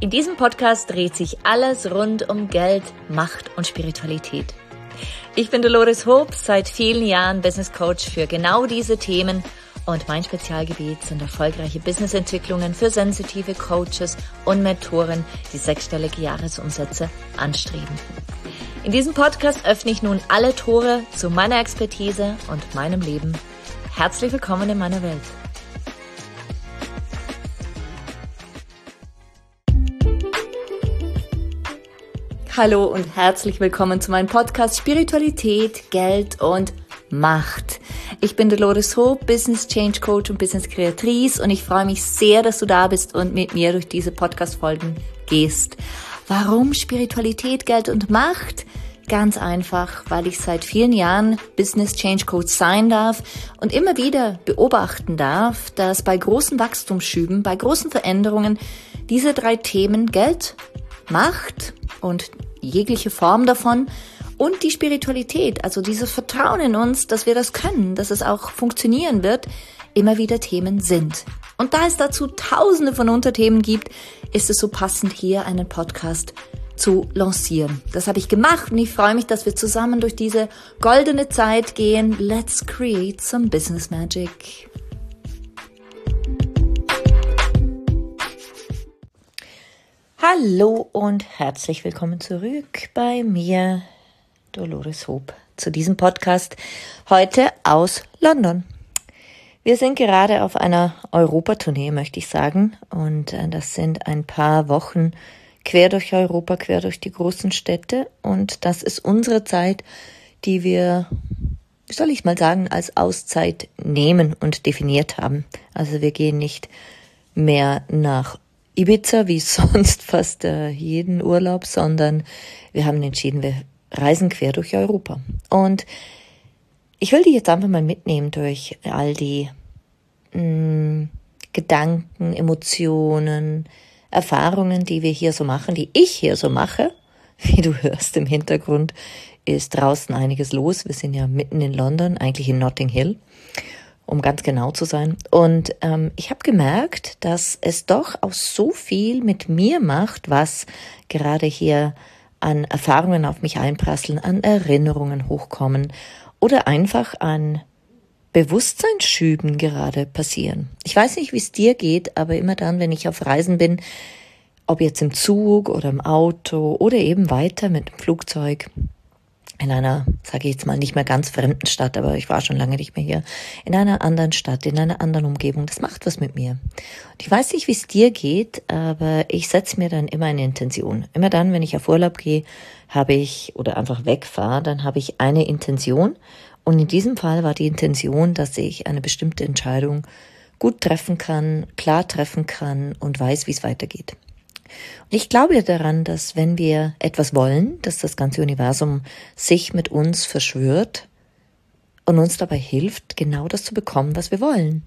In diesem Podcast dreht sich alles rund um Geld, Macht und Spiritualität. Ich bin Dolores Hoop, seit vielen Jahren Business Coach für genau diese Themen und mein Spezialgebiet sind erfolgreiche Businessentwicklungen für sensitive Coaches und Mentoren, die sechsstellige Jahresumsätze anstreben. In diesem Podcast öffne ich nun alle Tore zu meiner Expertise und meinem Leben. Herzlich willkommen in meiner Welt. Hallo und herzlich willkommen zu meinem Podcast Spiritualität, Geld und Macht. Ich bin Dolores Hoop, Business Change Coach und Business Kreatrice und ich freue mich sehr, dass du da bist und mit mir durch diese Podcast-Folgen gehst. Warum Spiritualität, Geld und Macht? Ganz einfach, weil ich seit vielen Jahren Business Change Coach sein darf und immer wieder beobachten darf, dass bei großen Wachstumsschüben, bei großen Veränderungen diese drei Themen Geld, Macht und jegliche Form davon und die Spiritualität, also dieses Vertrauen in uns, dass wir das können, dass es auch funktionieren wird, immer wieder Themen sind. Und da es dazu tausende von Unterthemen gibt, ist es so passend, hier einen Podcast zu lancieren. Das habe ich gemacht und ich freue mich, dass wir zusammen durch diese goldene Zeit gehen. Let's create some business magic. Hallo und herzlich willkommen zurück bei mir, Dolores Hoop, zu diesem Podcast heute aus London. Wir sind gerade auf einer Europatournee, möchte ich sagen, und das sind ein paar Wochen quer durch Europa, quer durch die großen Städte und das ist unsere Zeit, die wir, wie soll ich mal sagen, als Auszeit nehmen und definiert haben. Also wir gehen nicht mehr nach Ibiza, wie sonst fast jeden Urlaub, sondern wir haben entschieden, wir reisen quer durch Europa. Und ich will die jetzt einfach mal mitnehmen durch all die Gedanken, Emotionen, Erfahrungen, die wir hier so machen, die ich hier so mache. Wie du hörst im Hintergrund ist draußen einiges los. Wir sind ja mitten in London, eigentlich in Notting Hill, um ganz genau zu sein. Und ich habe gemerkt, dass es doch auch so viel mit mir macht, was gerade hier an Erfahrungen auf mich einprasseln, an Erinnerungen hochkommen oder einfach an Bewusstseinsschüben gerade passieren. Ich weiß nicht, wie es dir geht, aber immer dann, wenn ich auf Reisen bin, ob jetzt im Zug oder im Auto oder eben weiter mit dem Flugzeug, in einer, sage ich jetzt mal, nicht mehr ganz fremden Stadt, aber ich war schon lange nicht mehr hier, in einer anderen Stadt, in einer anderen Umgebung, das macht was mit mir. Und ich weiß nicht, wie es dir geht, aber ich setze mir dann immer eine Intention. Immer dann, wenn ich auf Urlaub gehe, habe ich, oder einfach wegfahre, dann habe ich eine Intention. Und in diesem Fall war die Intention, dass ich eine bestimmte Entscheidung gut treffen kann, klar treffen kann und weiß, wie es weitergeht. Und ich glaube daran, dass wenn wir etwas wollen, dass das ganze Universum sich mit uns verschwört und uns dabei hilft, genau das zu bekommen, was wir wollen.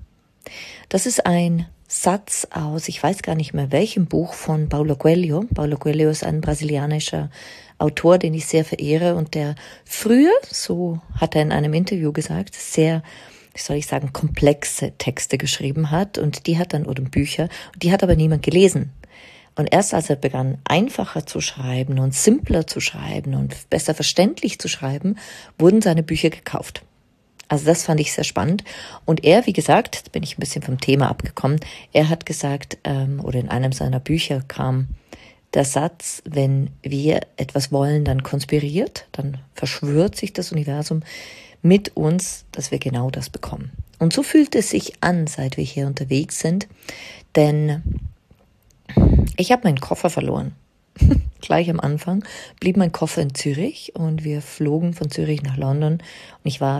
Das ist ein Satz aus, ich weiß gar nicht mehr welchem Buch von Paulo Coelho. Paulo Coelho ist ein brasilianischer Autor, den ich sehr verehre und der früher, so hat er in einem Interview gesagt, sehr, wie soll ich sagen, komplexe Texte geschrieben hat und die hat dann, oder Bücher, die hat aber niemand gelesen. Und erst als er begann, einfacher zu schreiben und simpler zu schreiben und besser verständlich zu schreiben, wurden seine Bücher gekauft. Also das fand ich sehr spannend. Und er, wie gesagt, jetzt bin ich ein bisschen vom Thema abgekommen, er hat gesagt, oder in einem seiner Bücher kam der Satz, wenn wir etwas wollen, dann konspiriert, dann verschwört sich das Universum mit uns, dass wir genau das bekommen. Und so fühlt es sich an, seit wir hier unterwegs sind, denn ich habe meinen Koffer verloren. Gleich am Anfang blieb mein Koffer in Zürich und wir flogen von Zürich nach London und ich war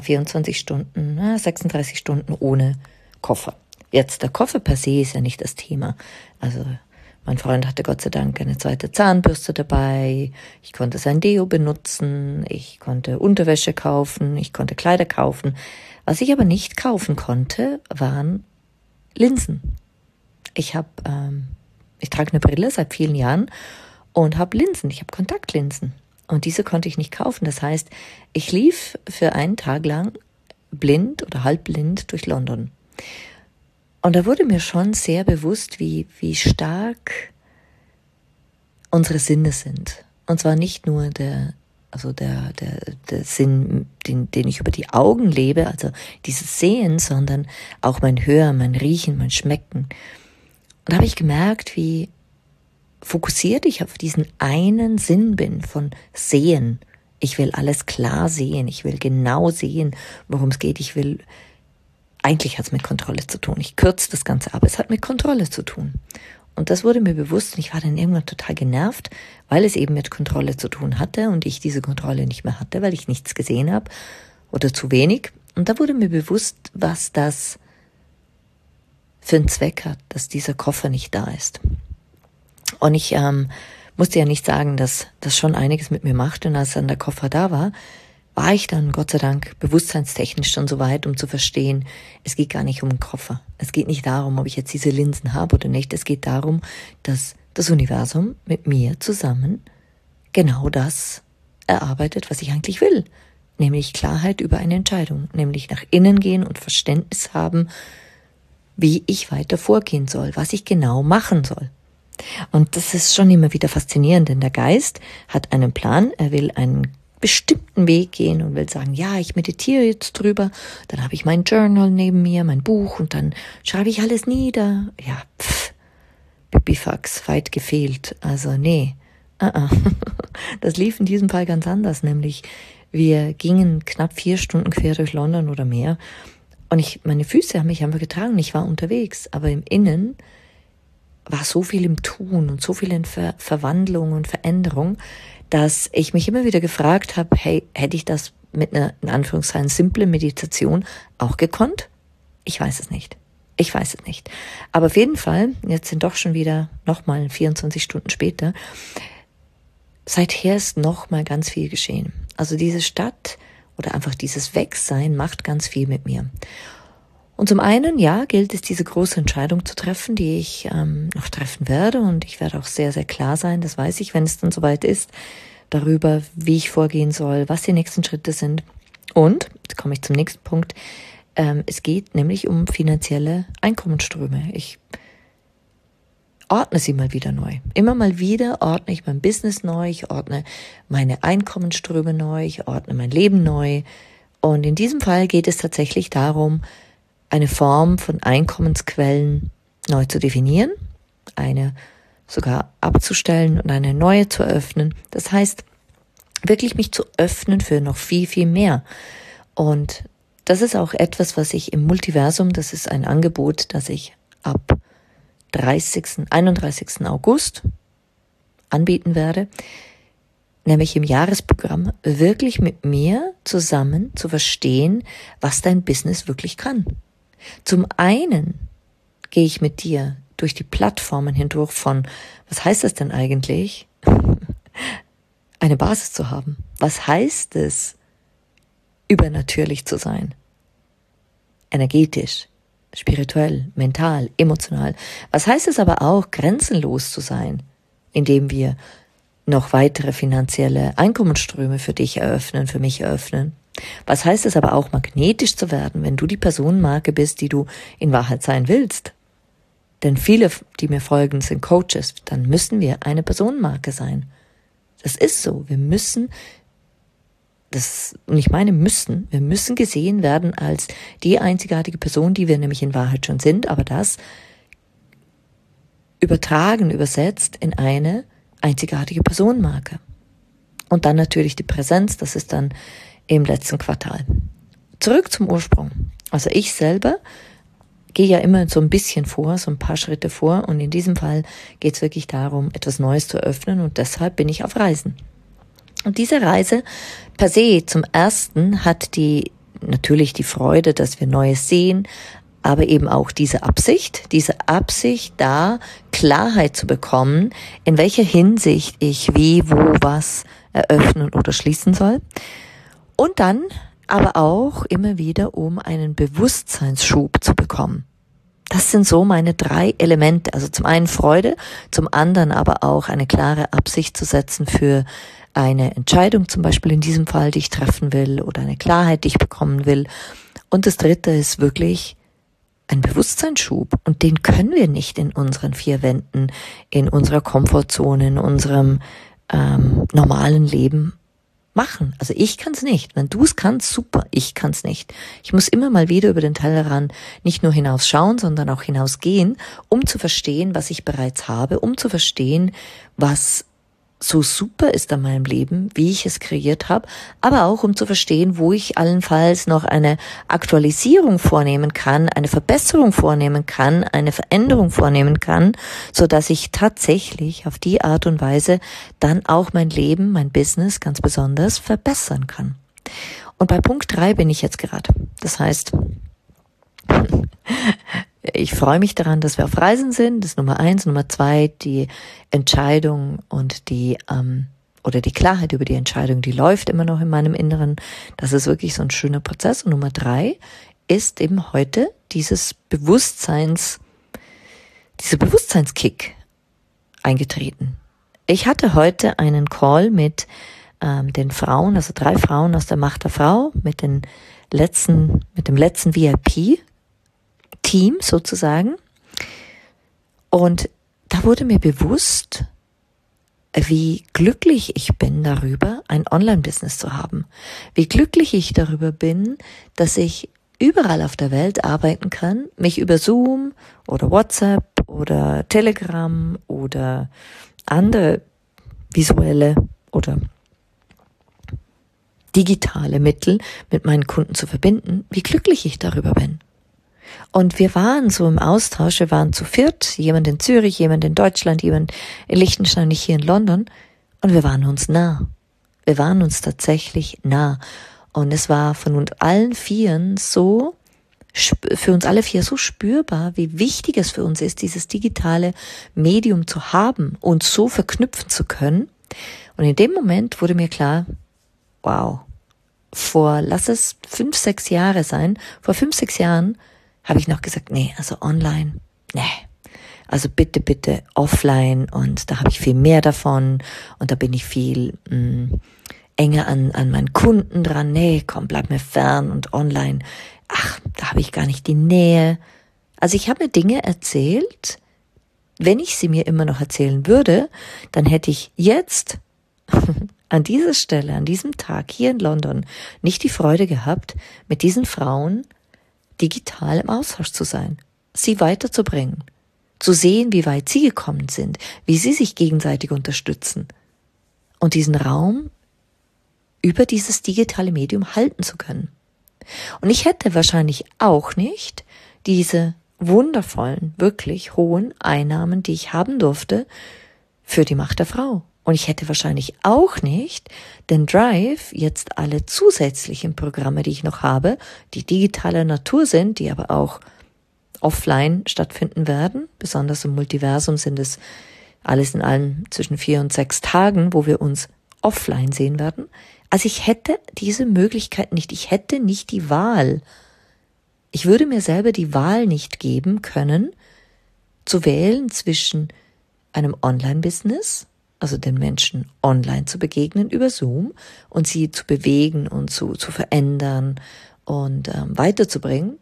36 Stunden ohne Koffer. Jetzt, der Koffer per se ist ja nicht das Thema. Also mein Freund hatte Gott sei Dank eine zweite Zahnbürste dabei, ich konnte sein Deo benutzen, ich konnte Unterwäsche kaufen, ich konnte Kleider kaufen. Was ich aber nicht kaufen konnte, waren Linsen. Ich trage eine Brille seit vielen Jahren und habe Linsen, ich habe Kontaktlinsen. Und diese konnte ich nicht kaufen. Das heißt, ich lief für einen Tag lang blind oder halbblind durch London. Und da wurde mir schon sehr bewusst, wie stark unsere Sinne sind. Und zwar nicht nur der Sinn, den ich über die Augen lebe, also dieses Sehen, sondern auch mein Hören, mein Riechen, mein Schmecken. Und da habe ich gemerkt, wie fokussiert ich auf diesen einen Sinn bin von Sehen. Ich will alles klar sehen, ich will genau sehen, worum es geht. Eigentlich hat es mit Kontrolle zu tun. Ich kürze das Ganze ab, es hat mit Kontrolle zu tun. Und das wurde mir bewusst und ich war dann irgendwann total genervt, weil es eben mit Kontrolle zu tun hatte und ich diese Kontrolle nicht mehr hatte, weil ich nichts gesehen habe oder zu wenig. Und da wurde mir bewusst, was das für einen Zweck hat, dass dieser Koffer nicht da ist. Und ich musste ja nicht sagen, dass das schon einiges mit mir macht. Und als dann der Koffer da war ich dann Gott sei Dank bewusstseinstechnisch schon so weit, um zu verstehen, es geht gar nicht um den Koffer. Es geht nicht darum, ob ich jetzt diese Linsen habe oder nicht. Es geht darum, dass das Universum mit mir zusammen genau das erarbeitet, was ich eigentlich will. Nämlich Klarheit über eine Entscheidung. Nämlich nach innen gehen und Verständnis haben, wie ich weiter vorgehen soll, was ich genau machen soll. Und das ist schon immer wieder faszinierend, denn der Geist hat einen Plan, er will einen bestimmten Weg gehen und will sagen, ja, ich meditiere jetzt drüber, dann habe ich mein Journal neben mir, mein Buch und dann schreibe ich alles nieder. Ja, Pipifax, weit gefehlt. Also nee, das lief in diesem Fall ganz anders, nämlich wir gingen knapp 4 Stunden quer durch London oder mehr und meine Füße haben mich einfach getragen, ich war unterwegs, aber im Innen war so viel im Tun und so viel in Verwandlung und Veränderung, dass ich mich immer wieder gefragt habe, hey, hätte ich das mit einer, in Anführungszeichen, simple Meditation auch gekonnt? Ich weiß es nicht. Aber auf jeden Fall, jetzt sind doch schon wieder nochmal 24 Stunden später, seither ist nochmal ganz viel geschehen. Also diese Stadt oder einfach dieses Wegsein macht ganz viel mit mir. Und zum einen, ja, gilt es, diese große Entscheidung zu treffen, die ich noch treffen werde. Und ich werde auch sehr, sehr klar sein, das weiß ich, wenn es dann soweit ist, darüber, wie ich vorgehen soll, was die nächsten Schritte sind. Und, jetzt komme ich zum nächsten Punkt, es geht nämlich um finanzielle Einkommensströme. Ich ordne sie mal wieder neu. Immer mal wieder ordne ich mein Business neu, ich ordne meine Einkommensströme neu, ich ordne mein Leben neu. Und in diesem Fall geht es tatsächlich darum, eine Form von Einkommensquellen neu zu definieren, eine sogar abzustellen und eine neue zu eröffnen. Das heißt, wirklich mich zu öffnen für noch viel, viel mehr. Und das ist auch etwas, was ich im Multiversum, das ist ein Angebot, das ich ab 31. August anbieten werde, nämlich im Jahresprogramm wirklich mit mir zusammen zu verstehen, was dein Business wirklich kann. Zum einen gehe ich mit dir durch die Plattformen hindurch von, was heißt das denn eigentlich, eine Basis zu haben? Was heißt es, übernatürlich zu sein? Energetisch, spirituell, mental, emotional. Was heißt es aber auch, grenzenlos zu sein, indem wir noch weitere finanzielle Einkommensströme für dich eröffnen, für mich eröffnen? Was heißt es aber auch, magnetisch zu werden, wenn du die Personenmarke bist, die du in Wahrheit sein willst? Denn viele, die mir folgen, sind Coaches. Dann müssen wir eine Personenmarke sein. Das ist so. Wir müssen, wir müssen gesehen werden als die einzigartige Person, die wir nämlich in Wahrheit schon sind, aber das übersetzt in eine einzigartige Personenmarke. Und dann natürlich die Präsenz, das ist dann im letzten Quartal. Zurück zum Ursprung. Also ich selber gehe ja immer so ein bisschen vor, so ein paar Schritte vor und in diesem Fall geht es wirklich darum, etwas Neues zu öffnen und deshalb bin ich auf Reisen. Und diese Reise per se zum ersten hat natürlich die Freude, dass wir Neues sehen, aber eben auch diese Absicht, da Klarheit zu bekommen, in welcher Hinsicht ich wie, wo, was eröffnen oder schließen soll. Und dann aber auch immer wieder, um einen Bewusstseinsschub zu bekommen. Das sind so meine 3 Elemente. Also zum einen Freude, zum anderen aber auch eine klare Absicht zu setzen für eine Entscheidung, zum Beispiel in diesem Fall, die ich treffen will oder eine Klarheit, die ich bekommen will. Und das 3. ist wirklich ein Bewusstseinsschub und den können wir nicht in unseren vier Wänden, in unserer Komfortzone, in unserem normalen Leben machen. Also ich kann es nicht. Wenn du es kannst, super. Ich kann es nicht. Ich muss immer mal wieder über den Tellerrand nicht nur hinausschauen, sondern auch hinausgehen, um zu verstehen, was ich bereits habe, um zu verstehen, was so super ist an meinem Leben, wie ich es kreiert habe, aber auch um zu verstehen, wo ich allenfalls noch eine Aktualisierung vornehmen kann, eine Verbesserung vornehmen kann, eine Veränderung vornehmen kann, so dass ich tatsächlich auf die Art und Weise dann auch mein Leben, mein Business ganz besonders verbessern kann. Und bei Punkt 3 bin ich jetzt gerade. Das heißt, ich freue mich daran, dass wir auf Reisen sind. Das ist Nummer 1. Nummer 2, die Entscheidung und die Klarheit über die Entscheidung, die läuft immer noch in meinem Inneren. Das ist wirklich so ein schöner Prozess. Und Nummer 3 ist eben heute dieser Bewusstseinskick eingetreten. Ich hatte heute einen Call mit den Frauen, also 3 Frauen aus der Macht der Frau, mit dem letzten VIP Team sozusagen. Und da wurde mir bewusst, wie glücklich ich bin darüber, ein Online-Business zu haben. Wie glücklich ich darüber bin, dass ich überall auf der Welt arbeiten kann, mich über Zoom oder WhatsApp oder Telegram oder andere visuelle oder digitale Mittel mit meinen Kunden zu verbinden, wie glücklich ich darüber bin. Und wir waren so im Austausch, wir waren zu 4, jemand in Zürich, jemand in Deutschland, jemand in Liechtenstein, ich hier in London, und wir waren uns nah. Wir waren uns tatsächlich nah. Und es war von uns allen 4 so, für uns alle 4 so spürbar, wie wichtig es für uns ist, dieses digitale Medium zu haben und so verknüpfen zu können. Und in dem Moment wurde mir klar, wow, lass es 5, 6 Jahre sein, vor 5, 6 Jahren habe ich noch gesagt, nee, also online, nee. Also bitte offline, und da habe ich viel mehr davon und da bin ich viel enger an meinen Kunden dran. Nee, komm, bleib mir fern, und online, ach, da habe ich gar nicht die Nähe. Also ich habe mir Dinge erzählt, wenn ich sie mir immer noch erzählen würde, dann hätte ich jetzt an dieser Stelle, an diesem Tag hier in London nicht die Freude gehabt, mit diesen Frauen digital im Austausch zu sein, sie weiterzubringen, zu sehen, wie weit sie gekommen sind, wie sie sich gegenseitig unterstützen und diesen Raum über dieses digitale Medium halten zu können. Und ich hätte wahrscheinlich auch nicht diese wundervollen, wirklich hohen Einnahmen, die ich haben durfte, für die Macht der Frau. Und ich hätte wahrscheinlich auch nicht den Drive, jetzt alle zusätzlichen Programme, die ich noch habe, die digitaler Natur sind, die aber auch offline stattfinden werden. Besonders im Multiversum sind es alles in allem zwischen 4 und 6 Tagen, wo wir uns offline sehen werden. Also ich hätte diese Möglichkeit nicht. Ich hätte nicht die Wahl. Ich würde mir selber die Wahl nicht geben können, zu wählen zwischen einem Online-Business, also den Menschen online zu begegnen über Zoom und sie zu bewegen und zu verändern und weiterzubringen.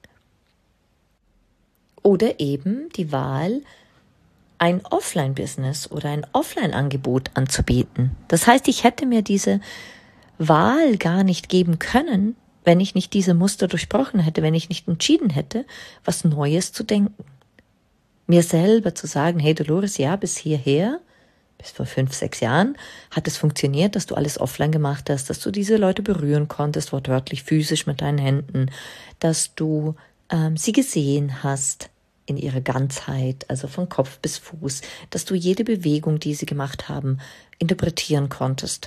Oder eben die Wahl, ein Offline-Business oder ein Offline-Angebot anzubieten. Das heißt, ich hätte mir diese Wahl gar nicht geben können, wenn ich nicht diese Muster durchbrochen hätte, wenn ich nicht entschieden hätte, was Neues zu denken. Mir selber zu sagen, hey Dolores, ja, bis hierher, bis vor 5, 6 Jahren hat es funktioniert, dass du alles offline gemacht hast, dass du diese Leute berühren konntest, wortwörtlich physisch mit deinen Händen, dass du sie gesehen hast in ihrer Ganzheit, also von Kopf bis Fuß, dass du jede Bewegung, die sie gemacht haben, interpretieren konntest.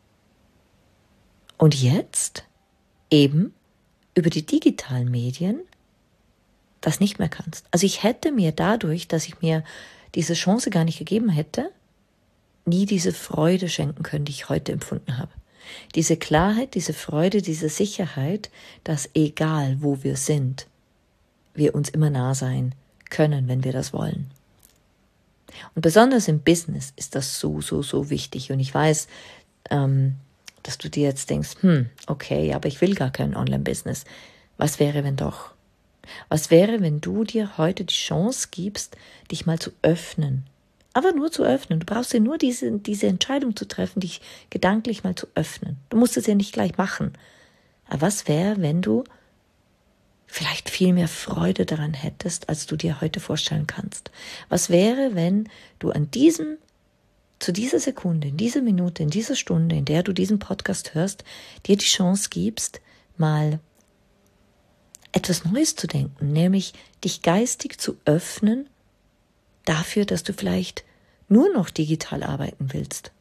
Und jetzt eben über die digitalen Medien das nicht mehr kannst. Also ich hätte mir dadurch, dass ich mir diese Chance gar nicht gegeben hätte, nie diese Freude schenken können, die ich heute empfunden habe. Diese Klarheit, diese Freude, diese Sicherheit, dass egal wo wir sind, wir uns immer nah sein können, wenn wir das wollen. Und besonders im Business ist das so wichtig. Und ich weiß, dass du dir jetzt denkst, okay, aber ich will gar kein Online-Business. Was wäre, wenn doch? Was wäre, wenn du dir heute die Chance gibst, dich mal zu öffnen? Aber nur zu öffnen. Du brauchst ja nur diese Entscheidung zu treffen, dich gedanklich mal zu öffnen. Du musst es ja nicht gleich machen. Aber was wäre, wenn du vielleicht viel mehr Freude daran hättest, als du dir heute vorstellen kannst? Was wäre, wenn du zu dieser Sekunde, in dieser Minute, in dieser Stunde, in der du diesen Podcast hörst, dir die Chance gibst, mal etwas Neues zu denken, nämlich dich geistig zu öffnen dafür, dass du vielleicht nur noch digital arbeiten willst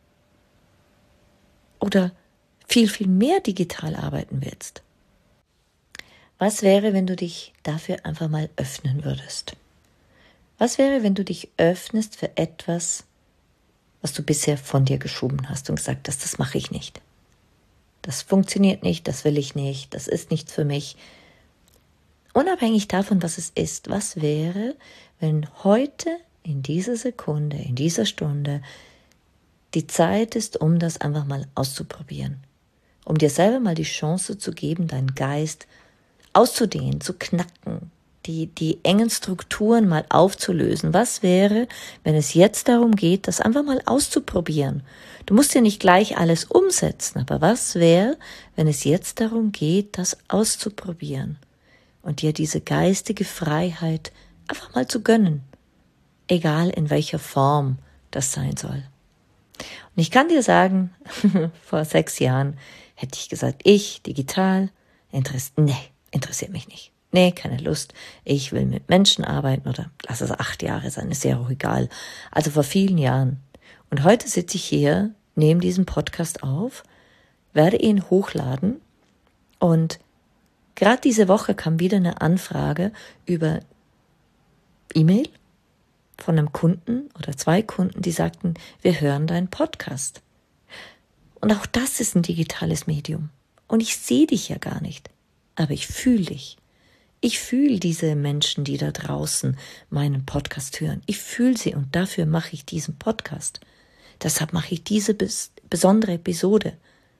oder viel, viel mehr digital arbeiten willst. Was wäre, wenn du dich dafür einfach mal öffnen würdest? Was wäre, wenn du dich öffnest für etwas, was du bisher von dir geschoben hast und gesagt hast, das mache ich nicht. Das funktioniert nicht, das will ich nicht, das ist nichts für mich. Unabhängig davon, was es ist, was wäre, wenn heute, in dieser Sekunde, in dieser Stunde, die Zeit ist, um das einfach mal auszuprobieren. Um dir selber mal die Chance zu geben, deinen Geist auszudehnen, zu knacken, die engen Strukturen mal aufzulösen. Was wäre, wenn es jetzt darum geht, das einfach mal auszuprobieren? Du musst ja nicht gleich alles umsetzen, aber was wäre, wenn es jetzt darum geht, das auszuprobieren und dir diese geistige Freiheit einfach mal zu gönnen, egal in welcher Form das sein soll. Und ich kann dir sagen, vor 6 Jahren hätte ich gesagt, digital, interessiert mich nicht. Nee, keine Lust. Ich will mit Menschen arbeiten oder lass es 8 Jahre sein, ist ja auch egal. Also vor vielen Jahren. Und heute sitze ich hier, nehme diesen Podcast auf, werde ihn hochladen und gerade diese Woche kam wieder eine Anfrage über E-Mail von einem Kunden oder 2 Kunden, die sagten, wir hören deinen Podcast. Und auch das ist ein digitales Medium. Und ich sehe dich ja gar nicht, aber ich fühle dich. Ich fühle diese Menschen, die da draußen meinen Podcast hören. Ich fühle sie und dafür mache ich diesen Podcast. Deshalb mache ich diese besondere Episode.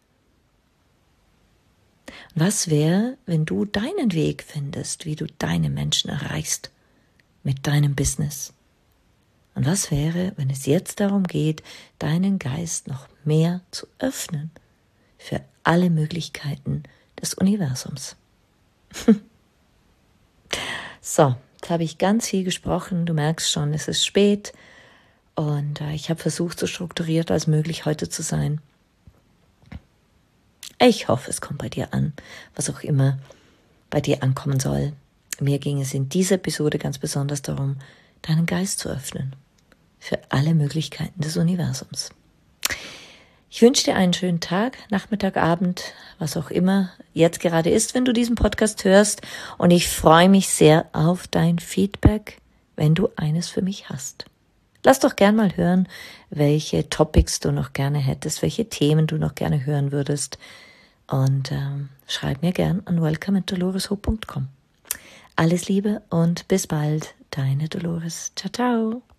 Was wäre, wenn du deinen Weg findest, wie du deine Menschen erreichst mit deinem Business? Und was wäre, wenn es jetzt darum geht, deinen Geist noch mehr zu öffnen für alle Möglichkeiten des Universums? So, jetzt habe ich ganz viel gesprochen. Du merkst schon, es ist spät und ich habe versucht, so strukturiert als möglich heute zu sein. Ich hoffe, es kommt bei dir an, was auch immer bei dir ankommen soll. Mir ging es in dieser Episode ganz besonders darum, deinen Geist zu öffnen für alle Möglichkeiten des Universums. Ich wünsche dir einen schönen Tag, Nachmittag, Abend, was auch immer jetzt gerade ist, wenn du diesen Podcast hörst. Und ich freue mich sehr auf dein Feedback, wenn du eines für mich hast. Lass doch gern mal hören, welche Topics du noch gerne hättest, welche Themen du noch gerne hören würdest. Und schreib mir gern an welcome@doloreshope.com. Alles Liebe und bis bald, deine Dolores. Ciao, ciao.